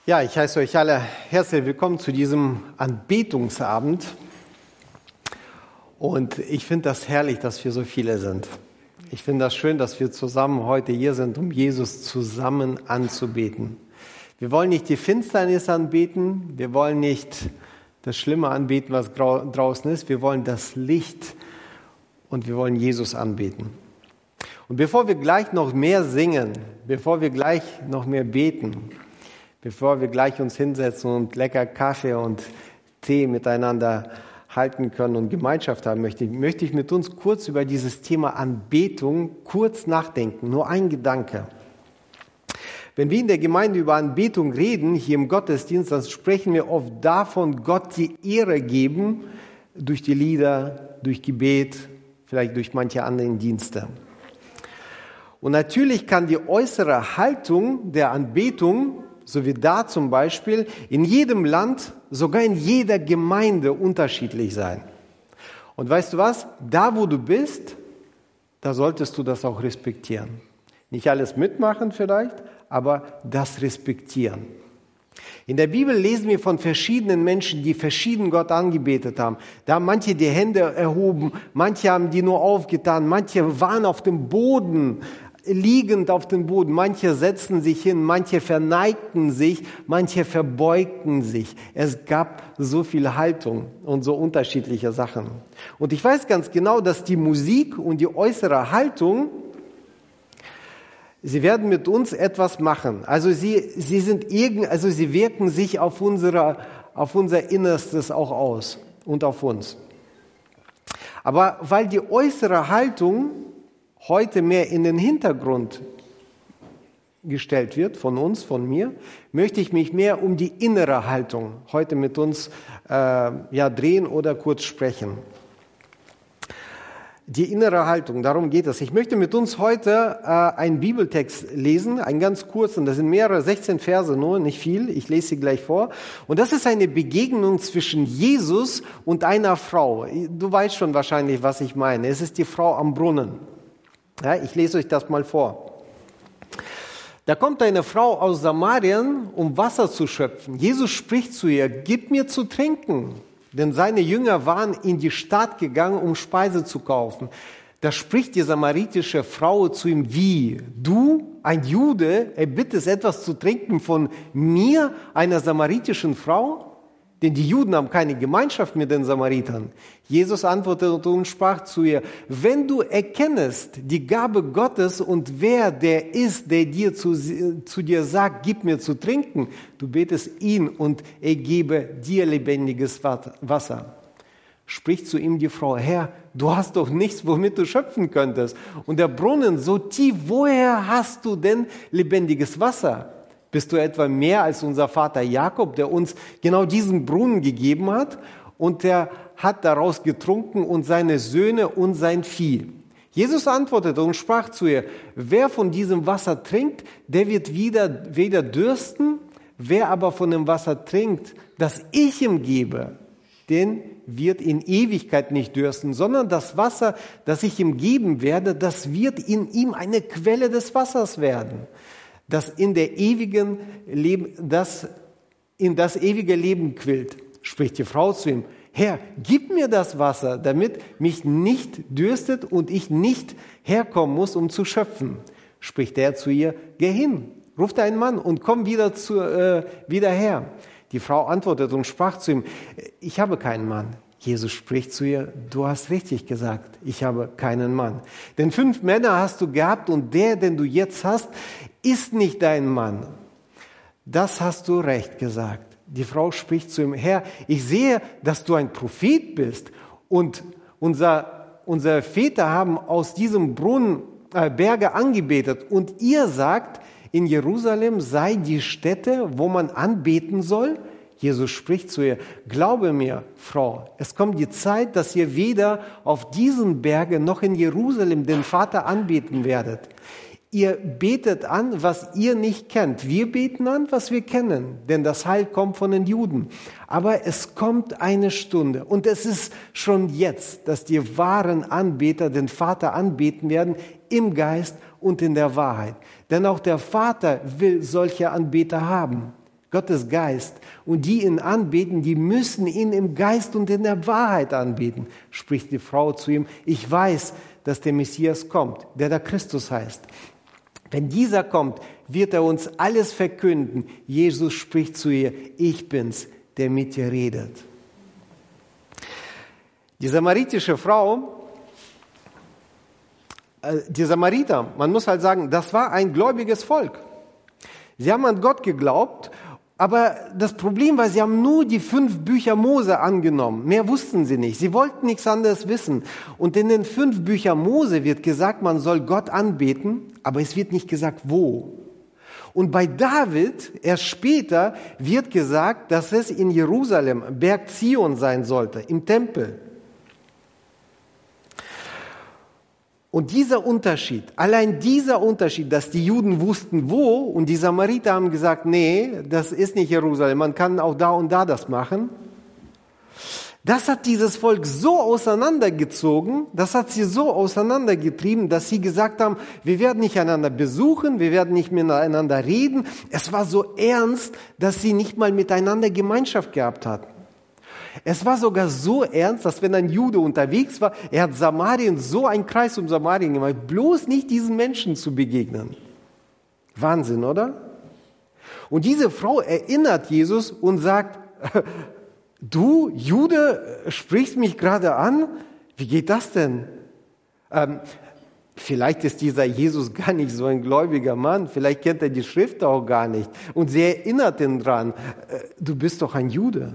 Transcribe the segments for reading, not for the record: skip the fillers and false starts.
Ja, ich heiße euch alle herzlich willkommen zu diesem Anbetungsabend. Und ich finde das herrlich, dass wir so viele sind. Ich finde das schön, dass wir zusammen heute hier sind, um Jesus zusammen anzubeten. Wir wollen nicht die Finsternis anbeten, wir wollen nicht das Schlimme anbeten, was draußen ist, wir wollen das Licht und wir wollen Jesus anbeten. Und bevor wir gleich noch mehr singen, bevor wir gleich noch mehr beten, bevor wir gleich uns hinsetzen und lecker Kaffee und Tee miteinander halten können und Gemeinschaft haben möchte ich mit uns kurz über dieses Thema Anbetung kurz nachdenken. Nur ein Gedanke. Wenn wir in der Gemeinde über Anbetung reden, hier im Gottesdienst, dann sprechen wir oft davon, Gott die Ehre geben, durch die Lieder, durch Gebet, vielleicht durch manche anderen Dienste. Und natürlich kann die äußere Haltung der Anbetung, so wie da zum Beispiel, in jedem Land, sogar in jeder Gemeinde unterschiedlich sein. Und weißt du was? Da, wo du bist, da solltest du das auch respektieren. Nicht alles mitmachen vielleicht, aber das respektieren. In der Bibel lesen wir von verschiedenen Menschen, die verschieden Gott angebetet haben. Da haben manche die Hände erhoben, manche haben die nur aufgetan, manche waren auf dem Boden, liegend auf dem Boden. Manche setzten sich hin, manche verneigten sich, manche verbeugten sich. Es gab so viel Haltung und so unterschiedliche Sachen. Und ich weiß ganz genau, dass die Musik und die äußere Haltung, sie werden mit uns etwas machen. Also sie wirken sich auf unser Innerstes auch aus und auf uns. Aber weil die äußere Haltung heute mehr in den Hintergrund gestellt wird, von uns, von mir, möchte ich mich mehr um die innere Haltung heute mit uns drehen oder kurz sprechen. Die innere Haltung, darum geht es. Ich möchte mit uns heute einen Bibeltext lesen, einen ganz kurzen, das sind mehrere, 16 Verse nur, nicht viel, ich lese sie gleich vor. Und das ist eine Begegnung zwischen Jesus und einer Frau. Du weißt schon wahrscheinlich, was ich meine. Es ist die Frau am Brunnen. Ja, ich lese euch das mal vor. Da kommt eine Frau aus Samarien, um Wasser zu schöpfen. Jesus spricht zu ihr, gib mir zu trinken. Denn seine Jünger waren in die Stadt gegangen, um Speise zu kaufen. Da spricht die samaritische Frau zu ihm, wie? Du, ein Jude, erbittest etwas zu trinken von mir, einer samaritischen Frau? Denn die Juden haben keine Gemeinschaft mit den Samaritern. Jesus antwortete und sprach zu ihr, wenn du erkennest die Gabe Gottes und wer der ist, der dir zu dir sagt, gib mir zu trinken, du betest ihn und er gebe dir lebendiges Wasser. Spricht zu ihm die Frau, Herr, du hast doch nichts, womit du schöpfen könntest. Und der Brunnen so tief, woher hast du denn lebendiges Wasser? Bist du etwa mehr als unser Vater Jakob, der uns genau diesen Brunnen gegeben hat? Und der hat daraus getrunken und seine Söhne und sein Vieh. Jesus antwortete und sprach zu ihr, wer von diesem Wasser trinkt, der wird weder dürsten, wer aber von dem Wasser trinkt, das ich ihm gebe, den wird in Ewigkeit nicht dürsten, sondern das Wasser, das ich ihm geben werde, das wird in ihm eine Quelle des Wassers werden, das in das ewige Leben quillt. Spricht die Frau zu ihm, Herr, gib mir das Wasser, damit mich nicht dürstet und ich nicht herkommen muss, um zu schöpfen. Spricht er zu ihr, geh hin, ruf deinen Mann und komm wieder her. Die Frau antwortet und sprach zu ihm, ich habe keinen Mann. Jesus spricht zu ihr, du hast richtig gesagt, ich habe keinen Mann. Denn 5 Männer hast du gehabt und der, den du jetzt hast, ist nicht dein Mann. Das hast du recht gesagt. Die Frau spricht zu ihm, Herr, ich sehe, dass du ein Prophet bist und unsere Väter haben aus diesem Brunnen Berge angebetet und ihr sagt, in Jerusalem sei die Stätte, wo man anbeten soll. Jesus spricht zu ihr, glaube mir, Frau, es kommt die Zeit, dass ihr weder auf diesen Bergen noch in Jerusalem den Vater anbeten werdet. Ihr betet an, was ihr nicht kennt. Wir beten an, was wir kennen, denn das Heil kommt von den Juden. Aber es kommt eine Stunde und es ist schon jetzt, dass die wahren Anbeter den Vater anbeten werden im Geist und in der Wahrheit. Denn auch der Vater will solche Anbeter haben. Gott ist Geist. Und die ihn anbeten, die müssen ihn im Geist und in der Wahrheit anbeten, spricht die Frau zu ihm. Ich weiß, dass der Messias kommt, der da Christus heißt. Wenn dieser kommt, wird er uns alles verkünden. Jesus spricht zu ihr, ich bin's, der mit dir redet. Die samaritische Frau, die Samariter, man muss halt sagen, das war ein gläubiges Volk. Sie haben an Gott geglaubt, aber das Problem war, sie haben nur die 5 Bücher Mose angenommen. Mehr wussten sie nicht. Sie wollten nichts anderes wissen. Und in den 5 Büchern Mose wird gesagt, man soll Gott anbeten, aber es wird nicht gesagt, wo. Und bei David, erst später, wird gesagt, dass es in Jerusalem, Berg Zion sein sollte, im Tempel. Und dieser Unterschied, allein dieser Unterschied, dass die Juden wussten wo und die Samariter haben gesagt, nee, das ist nicht Jerusalem, man kann auch da und da das machen. Das hat dieses Volk so auseinandergezogen, das hat sie so auseinandergetrieben, dass sie gesagt haben, wir werden nicht einander besuchen, wir werden nicht miteinander reden. Es war so ernst, dass sie nicht mal miteinander Gemeinschaft gehabt hatten. Es war sogar so ernst, dass wenn ein Jude unterwegs war, er hat Samarien, so einen Kreis um Samarien gemacht, bloß nicht diesen Menschen zu begegnen. Wahnsinn, oder? Und diese Frau erinnert Jesus und sagt, du Jude, sprichst mich gerade an? Wie geht das denn? Vielleicht ist dieser Jesus gar nicht so ein gläubiger Mann, vielleicht kennt er die Schrift auch gar nicht. Und sie erinnert ihn dran, du bist doch ein Jude.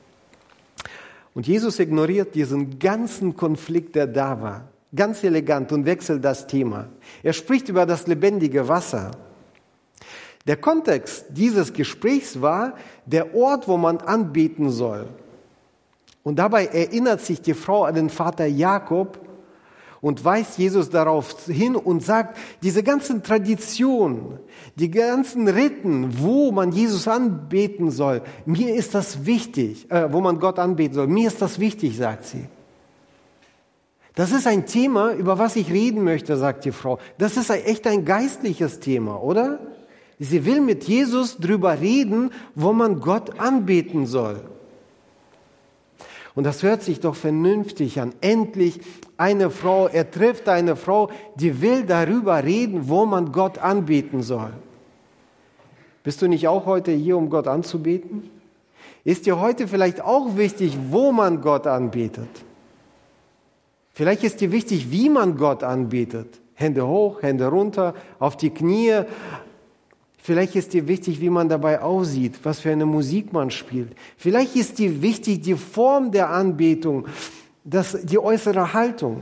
Und Jesus ignoriert diesen ganzen Konflikt, der da war, ganz elegant und wechselt das Thema. Er spricht über das lebendige Wasser. Der Kontext dieses Gesprächs war der Ort, wo man anbeten soll. Und dabei erinnert sich die Frau an den Vater Jakob und weist Jesus darauf hin und sagt, diese ganzen Traditionen, die ganzen Riten, wo man Jesus anbeten soll, mir ist das wichtig, wo man Gott anbeten soll, mir ist das wichtig, sagt sie. Das ist ein Thema, über was ich reden möchte, sagt die Frau. Das ist echt ein geistliches Thema, oder? Sie will mit Jesus drüber reden, wo man Gott anbeten soll. Und das hört sich doch vernünftig an. Endlich eine Frau, er trifft eine Frau, die will darüber reden, wo man Gott anbeten soll. Bist du nicht auch heute hier, um Gott anzubeten? Ist dir heute vielleicht auch wichtig, wo man Gott anbetet? Vielleicht ist dir wichtig, wie man Gott anbetet. Hände hoch, Hände runter, auf die Knie. Vielleicht ist dir wichtig, wie man dabei aussieht, was für eine Musik man spielt. Vielleicht ist dir wichtig, die Form der Anbetung, die äußere Haltung.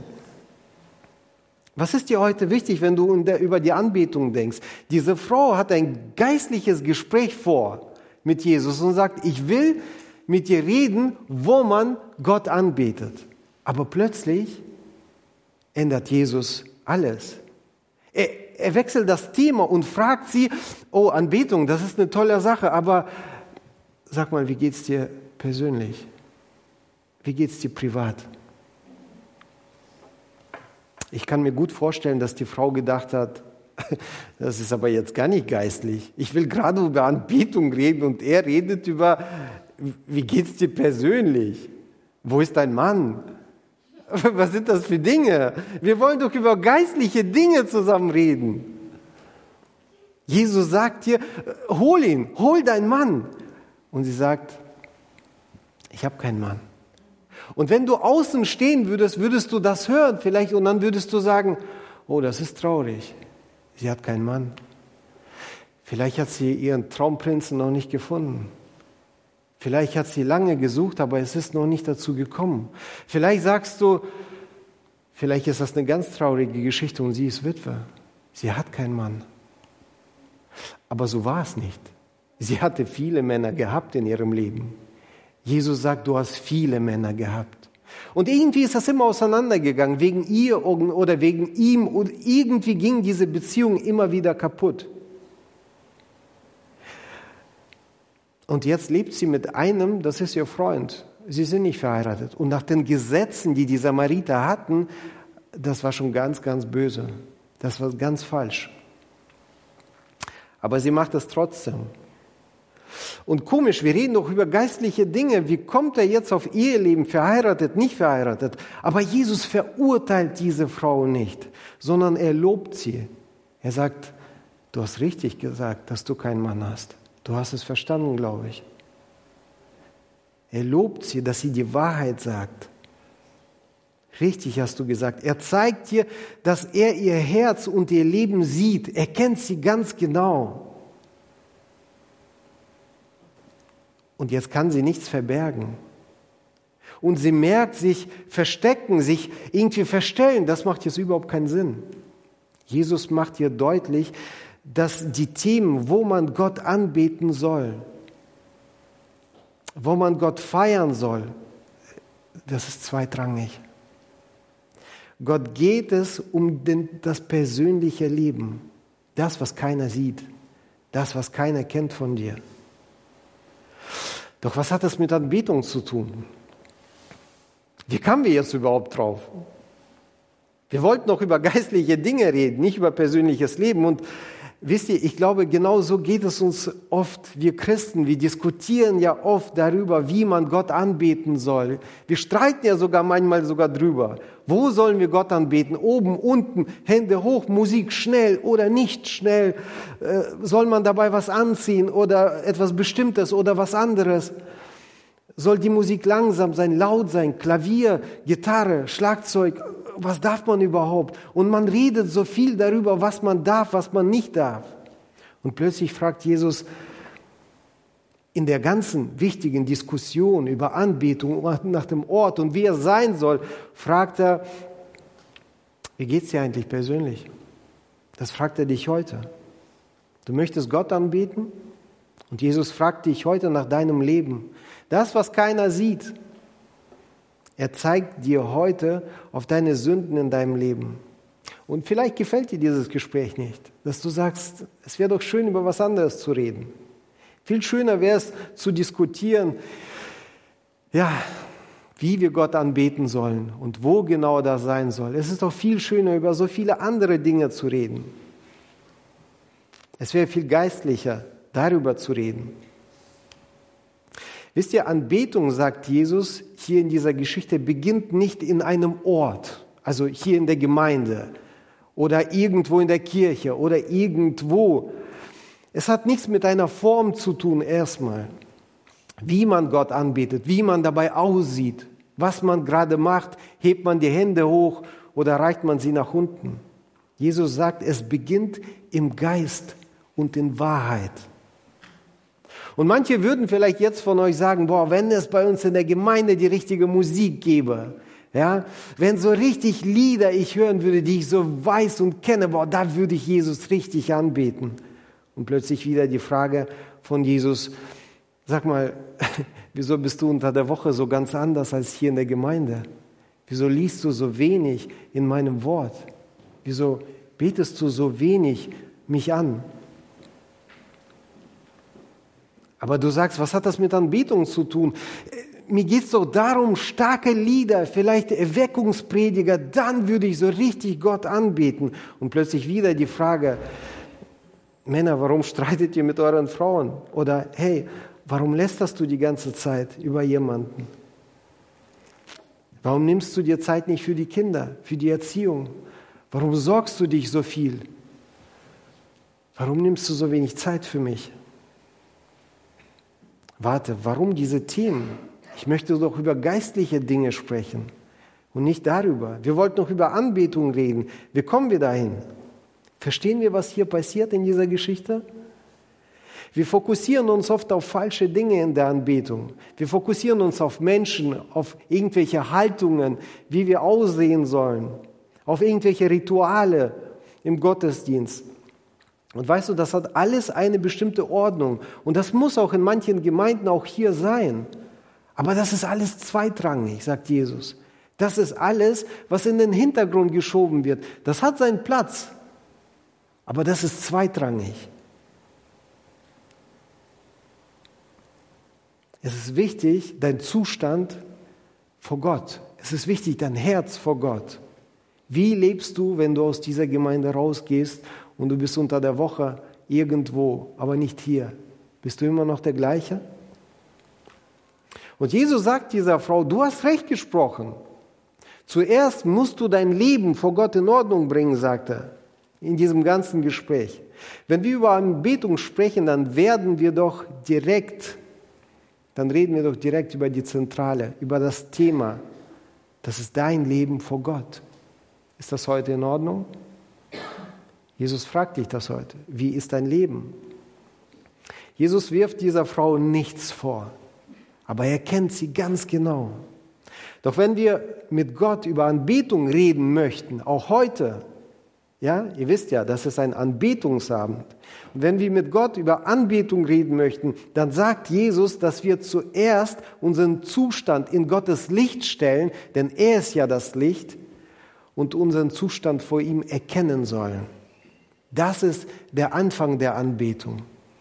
Was ist dir heute wichtig, wenn du über die Anbetung denkst? Diese Frau hat ein geistliches Gespräch vor mit Jesus und sagt, ich will mit dir reden, wo man Gott anbetet. Aber plötzlich ändert Jesus alles. Er wechselt das Thema und fragt sie, oh, Anbetung, das ist eine tolle Sache, aber sag mal, wie geht's dir persönlich? Wie geht's dir privat? Ich kann mir gut vorstellen, dass die Frau gedacht hat, das ist aber jetzt gar nicht geistlich. Ich will gerade über Anbetung reden und er redet über, wie geht's dir persönlich? Wo ist dein Mann? Was sind das für Dinge? Wir wollen doch über geistliche Dinge zusammen reden. Jesus sagt hier, hol ihn, hol deinen Mann. Und sie sagt, ich habe keinen Mann. Und wenn du außen stehen würdest, würdest du das hören vielleicht und dann würdest du sagen, oh, das ist traurig. Sie hat keinen Mann. Vielleicht hat sie ihren Traumprinzen noch nicht gefunden. Vielleicht hat sie lange gesucht, aber es ist noch nicht dazu gekommen. Vielleicht sagst du, vielleicht ist das eine ganz traurige Geschichte und sie ist Witwe. Sie hat keinen Mann. Aber so war es nicht. Sie hatte viele Männer gehabt in ihrem Leben. Jesus sagt, du hast viele Männer gehabt. Und irgendwie ist das immer auseinandergegangen, wegen ihr oder wegen ihm. Und irgendwie ging diese Beziehung immer wieder kaputt. Und jetzt lebt sie mit einem, das ist ihr Freund. Sie sind nicht verheiratet. Und nach den Gesetzen, die die Samariter hatten, das war schon ganz, ganz böse. Das war ganz falsch. Aber sie macht es trotzdem. Und komisch, wir reden doch über geistliche Dinge. Wie kommt er jetzt auf Eheleben, verheiratet, nicht verheiratet? Aber Jesus verurteilt diese Frau nicht, sondern er lobt sie. Er sagt, du hast richtig gesagt, dass du keinen Mann hast. Du hast es verstanden, glaube ich. Er lobt sie, dass sie die Wahrheit sagt. Richtig hast du gesagt. Er zeigt dir, dass er ihr Herz und ihr Leben sieht. Er kennt sie ganz genau. Und jetzt kann sie nichts verbergen. Und sie merkt, sich verstecken, sich irgendwie verstellen, das macht jetzt überhaupt keinen Sinn. Jesus macht ihr deutlich, dass die Themen, wo man Gott anbeten soll, wo man Gott feiern soll, das ist zweitrangig. Gott geht es um das persönliche Leben, das, was keiner sieht, das, was keiner kennt von dir. Doch was hat das mit Anbetung zu tun? Wie kamen wir jetzt überhaupt drauf? Wir wollten noch über geistliche Dinge reden, nicht über persönliches Leben. Und wisst ihr, ich glaube, genau so geht es uns oft, wir Christen. Wir diskutieren ja oft darüber, wie man Gott anbeten soll. Wir streiten ja manchmal sogar drüber. Wo sollen wir Gott anbeten? Oben, unten, Hände hoch, Musik schnell oder nicht schnell? Soll man dabei was anziehen oder etwas Bestimmtes oder was anderes? Soll die Musik langsam sein, laut sein, Klavier, Gitarre, Schlagzeug? Was darf man überhaupt? Und man redet so viel darüber, was man darf, was man nicht darf. Und plötzlich fragt Jesus in der ganzen wichtigen Diskussion über Anbetung nach dem Ort und wie er sein soll, fragt er, wie geht's dir eigentlich persönlich? Das fragt er dich heute. Du möchtest Gott anbeten? Und Jesus fragt dich heute nach deinem Leben. Das, was keiner sieht. Er zeigt dir heute auf deine Sünden in deinem Leben. Und vielleicht gefällt dir dieses Gespräch nicht, dass du sagst, es wäre doch schön, über was anderes zu reden. Viel schöner wäre es, zu diskutieren, ja, wie wir Gott anbeten sollen und wo genau das sein soll. Es ist doch viel schöner, über so viele andere Dinge zu reden. Es wäre viel geistlicher, darüber zu reden. Wisst ihr, Anbetung, sagt Jesus hier in dieser Geschichte, beginnt nicht in einem Ort, also hier in der Gemeinde oder irgendwo in der Kirche oder irgendwo. Es hat nichts mit einer Form zu tun erstmal, wie man Gott anbetet, wie man dabei aussieht, was man gerade macht, hebt man die Hände hoch oder reicht man sie nach unten. Jesus sagt, es beginnt im Geist und in Wahrheit. Und manche würden vielleicht jetzt von euch sagen, wenn es bei uns in der Gemeinde die richtige Musik gäbe, ja, wenn so richtig Lieder ich hören würde, die ich so weiß und kenne, da würde ich Jesus richtig anbeten. Und plötzlich wieder die Frage von Jesus, sag mal, wieso bist du unter der Woche so ganz anders als hier in der Gemeinde? Wieso liest du so wenig in meinem Wort? Wieso betest du so wenig mich an? Aber du sagst, was hat das mit Anbetung zu tun? Mir geht es doch darum, starke Lieder, vielleicht Erweckungsprediger, dann würde ich so richtig Gott anbeten. Und plötzlich wieder die Frage, Männer, warum streitet ihr mit euren Frauen? Oder hey, warum lästerst du die ganze Zeit über jemanden? Warum nimmst du dir Zeit nicht für die Kinder, für die Erziehung? Warum sorgst du dich so viel? Warum nimmst du so wenig Zeit für mich? Warte, warum diese Themen? Ich möchte doch über geistliche Dinge sprechen und nicht darüber. Wir wollten noch über Anbetung reden. Wie kommen wir dahin? Verstehen wir, was hier passiert in dieser Geschichte? Wir fokussieren uns oft auf falsche Dinge in der Anbetung. Wir fokussieren uns auf Menschen, auf irgendwelche Haltungen, wie wir aussehen sollen, auf irgendwelche Rituale im Gottesdienst. Und weißt du, das hat alles eine bestimmte Ordnung. Und das muss auch in manchen Gemeinden auch hier sein. Aber das ist alles zweitrangig, sagt Jesus. Das ist alles, was in den Hintergrund geschoben wird. Das hat seinen Platz. Aber das ist zweitrangig. Es ist wichtig, dein Zustand vor Gott. Es ist wichtig, dein Herz vor Gott. Wie lebst du, wenn du aus dieser Gemeinde rausgehst und du bist unter der Woche irgendwo, aber nicht hier? Bist du immer noch der gleiche? Und Jesus sagt dieser Frau, du hast recht gesprochen. Zuerst musst du dein Leben vor Gott in Ordnung bringen, sagt er in diesem ganzen Gespräch. Wenn wir über Anbetung sprechen, dann reden wir doch direkt über die Zentrale, über das Thema. Das ist dein Leben vor Gott. Ist das heute in Ordnung? Jesus fragt dich das heute. Wie ist dein Leben? Jesus wirft dieser Frau nichts vor, aber er kennt sie ganz genau. Doch wenn wir mit Gott über Anbetung reden möchten, auch heute, ja, ihr wisst ja, das ist ein Anbetungsabend. Und wenn wir mit Gott über Anbetung reden möchten, dann sagt Jesus, dass wir zuerst unseren Zustand in Gottes Licht stellen, denn er ist ja das Licht, und unseren Zustand vor ihm erkennen sollen. Das ist der Anfang der Anbetung.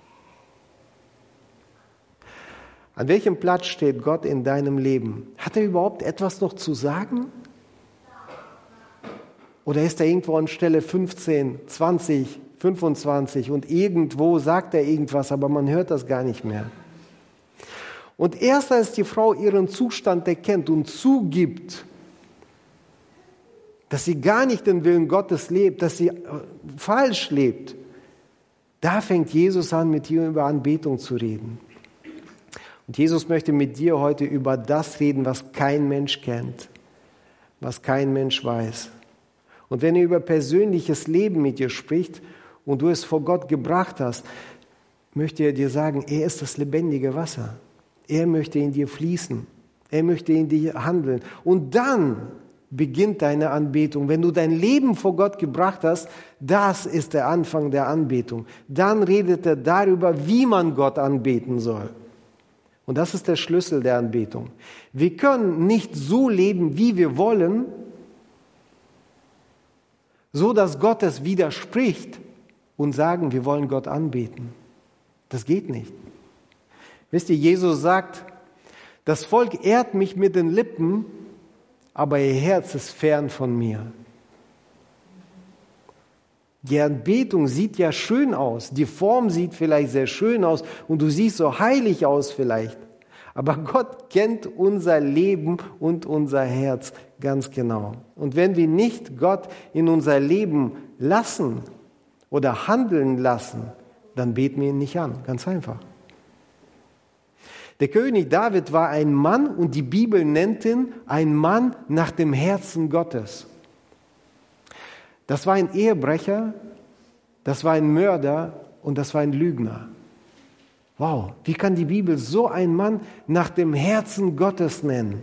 An welchem Platz steht Gott in deinem Leben? Hat er überhaupt etwas noch zu sagen? Oder ist er irgendwo an Stelle 15, 20, 25 und irgendwo sagt er irgendwas, aber man hört das gar nicht mehr? Und erst als die Frau ihren Zustand erkennt und zugibt, dass sie gar nicht den Willen Gottes lebt, dass sie falsch lebt, da fängt Jesus an, mit ihr über Anbetung zu reden. Und Jesus möchte mit dir heute über das reden, was kein Mensch kennt, was kein Mensch weiß. Und wenn er über persönliches Leben mit dir spricht und du es vor Gott gebracht hast, möchte er dir sagen, er ist das lebendige Wasser. Er möchte in dir fließen. Er möchte in dir handeln. Und dann beginnt deine Anbetung. Wenn du dein Leben vor Gott gebracht hast, das ist der Anfang der Anbetung. Dann redet er darüber, wie man Gott anbeten soll. Und das ist der Schlüssel der Anbetung. Wir können nicht so leben, wie wir wollen, so dass Gott es widerspricht und sagen, wir wollen Gott anbeten. Das geht nicht. Wisst ihr, Jesus sagt, das Volk ehrt mich mit den Lippen, aber ihr Herz ist fern von mir. Die Anbetung sieht ja schön aus, die Form sieht vielleicht sehr schön aus und du siehst so heilig aus vielleicht. Aber Gott kennt unser Leben und unser Herz ganz genau. Und wenn wir nicht Gott in unser Leben lassen oder handeln lassen, dann beten wir ihn nicht an. Ganz einfach. Der König David war ein Mann und die Bibel nennt ihn ein Mann nach dem Herzen Gottes. Das war ein Ehebrecher, das war ein Mörder und das war ein Lügner. Wow, wie kann die Bibel so einen Mann nach dem Herzen Gottes nennen?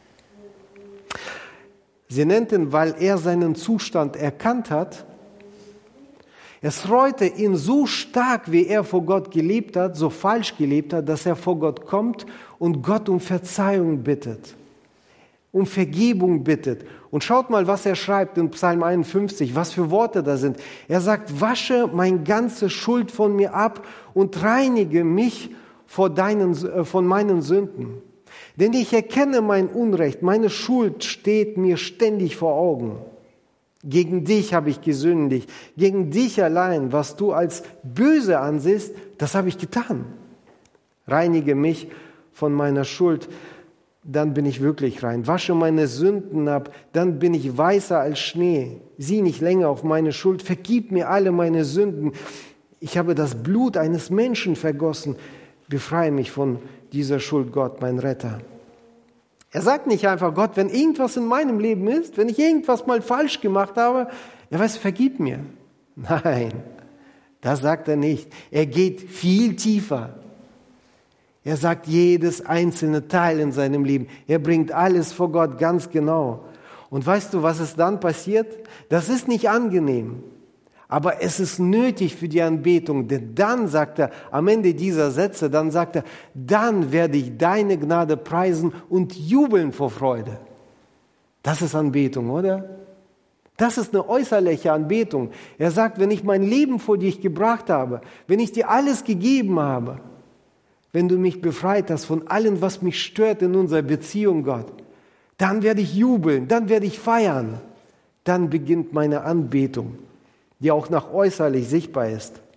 Sie nennt ihn, weil er seinen Zustand erkannt hat. Es reute ihn so stark, wie er vor Gott gelebt hat, so falsch gelebt hat, dass er vor Gott kommt und Gott um Verzeihung bittet, um Vergebung bittet. Und schaut mal, was er schreibt in Psalm 51, was für Worte da sind. Er sagt, wasche meine ganze Schuld von mir ab und reinige mich von meinen Sünden. Denn ich erkenne mein Unrecht, meine Schuld steht mir ständig vor Augen. Gegen dich habe ich gesündigt, gegen dich allein, was du als böse ansiehst, das habe ich getan. Reinige mich von meiner Schuld, dann bin ich wirklich rein. Wasche meine Sünden ab, dann bin ich weißer als Schnee. Sieh nicht länger auf meine Schuld, vergib mir alle meine Sünden. Ich habe das Blut eines Menschen vergossen. Befreie mich von dieser Schuld, Gott, mein Retter. Er sagt nicht einfach, Gott, wenn irgendwas in meinem Leben ist, wenn ich irgendwas mal falsch gemacht habe, er weiß, vergib mir. Nein, das sagt er nicht. Er geht viel tiefer. Er sagt jedes einzelne Teil in seinem Leben. Er bringt alles vor Gott ganz genau. Und weißt du, was ist dann passiert? Das ist nicht angenehm. Aber es ist nötig für die Anbetung, denn dann sagt er, am Ende dieser Sätze, dann sagt er, dann werde ich deine Gnade preisen und jubeln vor Freude. Das ist Anbetung, oder? Das ist eine äußerliche Anbetung. Er sagt, wenn ich mein Leben vor dich gebracht habe, wenn ich dir alles gegeben habe, wenn du mich befreit hast von allem, was mich stört in unserer Beziehung, Gott, dann werde ich jubeln, dann werde ich feiern. Dann beginnt meine Anbetung, die auch nach äußerlich sichtbar ist.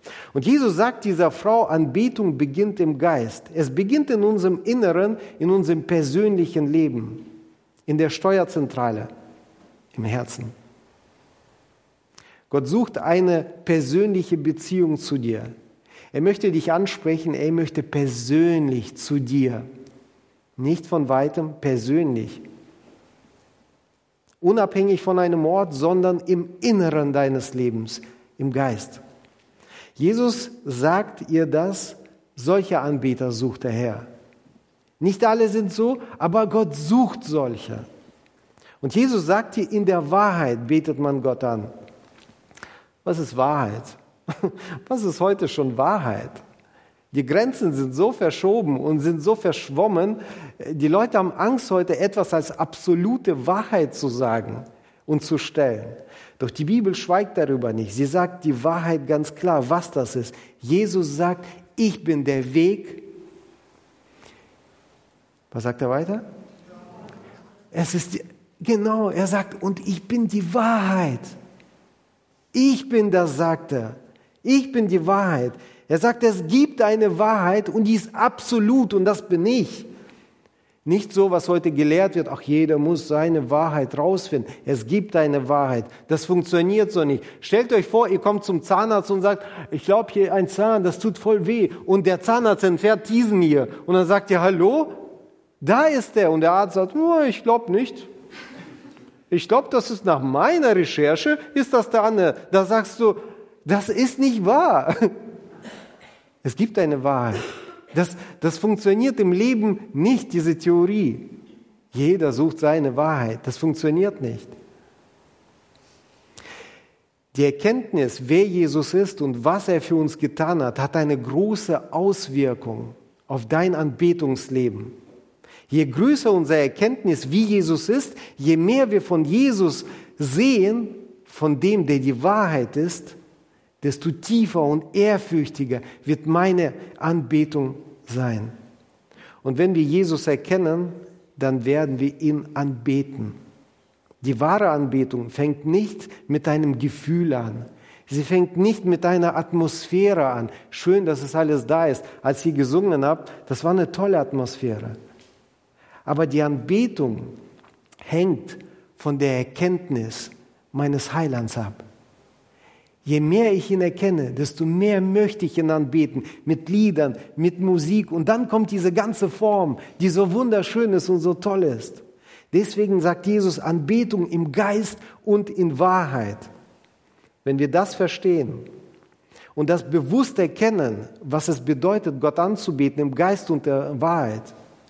Und Jesus sagt dieser Frau, Anbetung beginnt im Geist. Es beginnt in unserem Inneren, in unserem persönlichen Leben, in der Steuerzentrale, im Herzen. Gott sucht eine persönliche Beziehung zu dir. Er möchte dich ansprechen, er möchte persönlich zu dir. Nicht von weitem, persönlich. Unabhängig von einem Ort, sondern im Inneren deines Lebens, im Geist. Jesus sagt ihr das, solche Anbeter sucht der Herr. Nicht alle sind so, aber Gott sucht solche. Und Jesus sagt hier, in der Wahrheit betet man Gott an. Was ist Wahrheit? Was ist heute schon Wahrheit? Die Grenzen sind so verschoben und sind so verschwommen. Die Leute haben Angst, heute etwas als absolute Wahrheit zu sagen und zu stellen. Doch die Bibel schweigt darüber nicht. Sie sagt die Wahrheit ganz klar, was das ist. Jesus sagt, ich bin der Weg. Was sagt er weiter? Genau, er sagt, und ich bin die Wahrheit. Ich bin das, sagt er. Ich bin die Wahrheit. Er sagt, es gibt eine Wahrheit und die ist absolut und das bin ich. Nicht so, was heute gelehrt wird, ach, jeder muss seine Wahrheit rausfinden. Es gibt eine Wahrheit. Das funktioniert so nicht. Stellt euch vor, ihr kommt zum Zahnarzt und sagt, ich glaube, hier ein Zahn, das tut voll weh. Und der Zahnarzt entfernt diesen hier. Und dann sagt ihr, hallo? Da ist der. Und der Arzt sagt, oh, ich glaube nicht. Ich glaube, das ist nach meiner Recherche, ist das der andere. Da sagst du, das ist nicht wahr. Es gibt eine Wahrheit. Das funktioniert im Leben nicht, diese Theorie. Jeder sucht seine Wahrheit. Das funktioniert nicht. Die Erkenntnis, wer Jesus ist und was er für uns getan hat, hat eine große Auswirkung auf dein Anbetungsleben. Je größer unsere Erkenntnis, wie Jesus ist, je mehr wir von Jesus sehen, von dem, der die Wahrheit ist, desto tiefer und ehrfürchtiger wird meine Anbetung sein. Und wenn wir Jesus erkennen, dann werden wir ihn anbeten. Die wahre Anbetung fängt nicht mit einem Gefühl an. Sie fängt nicht mit einer Atmosphäre an. Schön, dass es alles da ist. Als ich gesungen habe, das war eine tolle Atmosphäre. Aber die Anbetung hängt von der Erkenntnis meines Heilands ab. Je mehr ich ihn erkenne, desto mehr möchte ich ihn anbeten, mit Liedern, mit Musik. Und dann kommt diese ganze Form, die so wunderschön ist und so toll ist. Deswegen sagt Jesus, Anbetung im Geist und in Wahrheit. Wenn wir das verstehen und das bewusst erkennen, was es bedeutet, Gott anzubeten im Geist und der Wahrheit,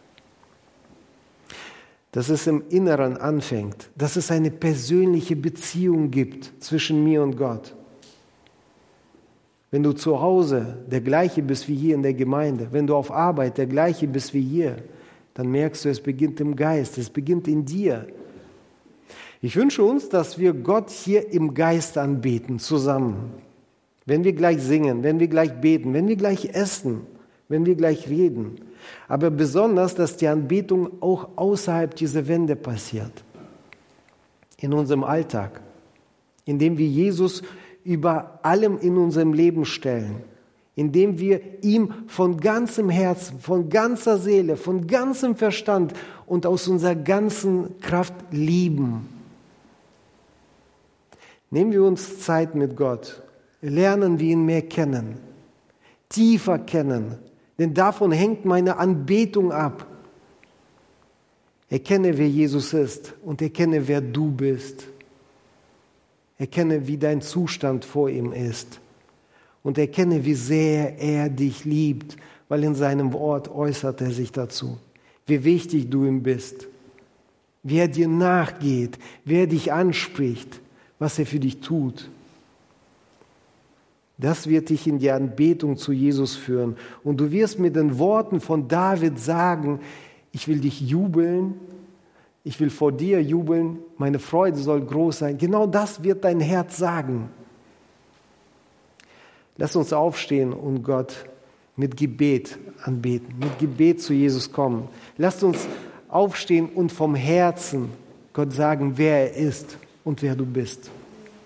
dass es im Inneren anfängt, dass es eine persönliche Beziehung gibt zwischen mir und Gott. Wenn du zu Hause der gleiche bist wie hier in der Gemeinde, wenn du auf Arbeit der gleiche bist wie hier, dann merkst du, es beginnt im Geist, es beginnt in dir. Ich wünsche uns, dass wir Gott hier im Geist anbeten, zusammen. Wenn wir gleich singen, wenn wir gleich beten, wenn wir gleich essen, wenn wir gleich reden. Aber besonders, dass die Anbetung auch außerhalb dieser Wände passiert. In unserem Alltag, indem wir Jesus über allem in unserem Leben stellen, indem wir ihm von ganzem Herzen, von ganzer Seele, von ganzem Verstand und aus unserer ganzen Kraft lieben. Nehmen wir uns Zeit mit Gott, lernen wir ihn mehr kennen, tiefer kennen, denn davon hängt meine Anbetung ab. Erkenne, wer Jesus ist und erkenne, wer du bist. Erkenne, wie dein Zustand vor ihm ist und erkenne, wie sehr er dich liebt, weil in seinem Wort äußert er sich dazu, wie wichtig du ihm bist, wie er dir nachgeht, wie er dich anspricht, was er für dich tut. Das wird dich in die Anbetung zu Jesus führen und du wirst mit den Worten von David sagen, ich will dich jubeln, ich will vor dir jubeln, meine Freude soll groß sein. Genau das wird dein Herz sagen. Lass uns aufstehen und Gott mit Gebet anbeten, mit Gebet zu Jesus kommen. Lass uns aufstehen und vom Herzen Gott sagen, wer er ist und wer du bist.